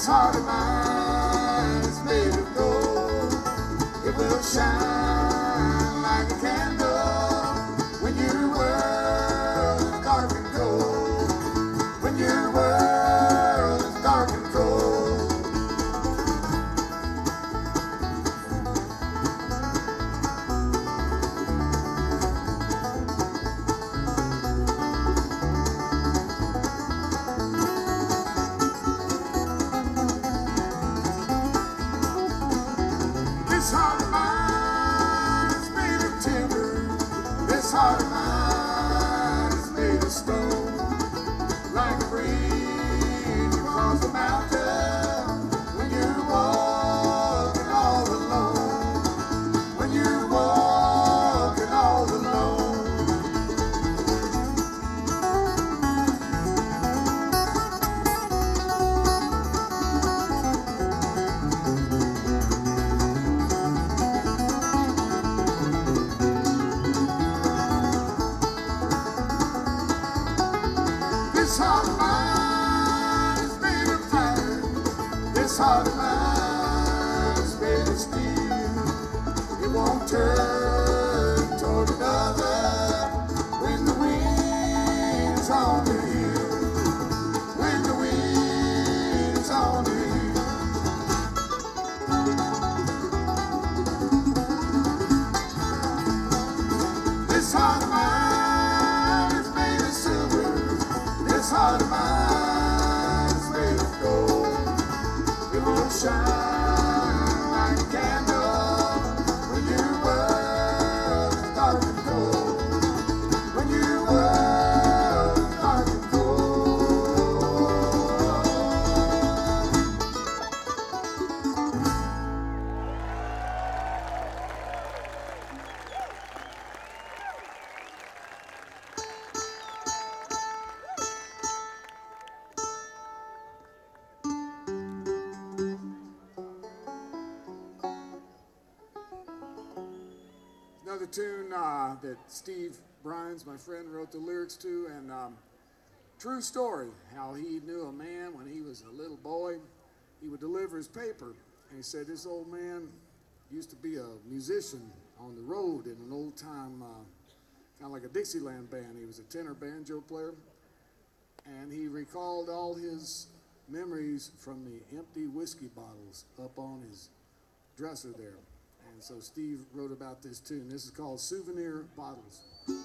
This heart of mine is made of gold. It will shine like a candle when your world is dark and cold. When your world is dark and cold. This heart of mine is made of timber. This heart of mine is made of stone. Like a breeze across the mountain when you're walking all alone. When you're walking all alone. This heart of mine is made of fire. This heart of mine is made of steel. It won't turn toward another when the wind's on the hill. When the wind's on the hill. This heart of mine is made of silver. This heart of mine is made of gold. It will shine like a candle when your world is dark and cold. When your world is dark and cold. Another tune that Steve Bryans, my friend, wrote the lyrics to, and true story, how he knew a man when he was a little boy. He would deliver his paper, and he said this old man used to be a musician on the road in an old time, kind of like a Dixieland band. He was a tenor banjo player, and he recalled all his memories from the empty whiskey bottles up on his dresser there. And so Steve wrote about this tune. This is called Souvenir Bottles.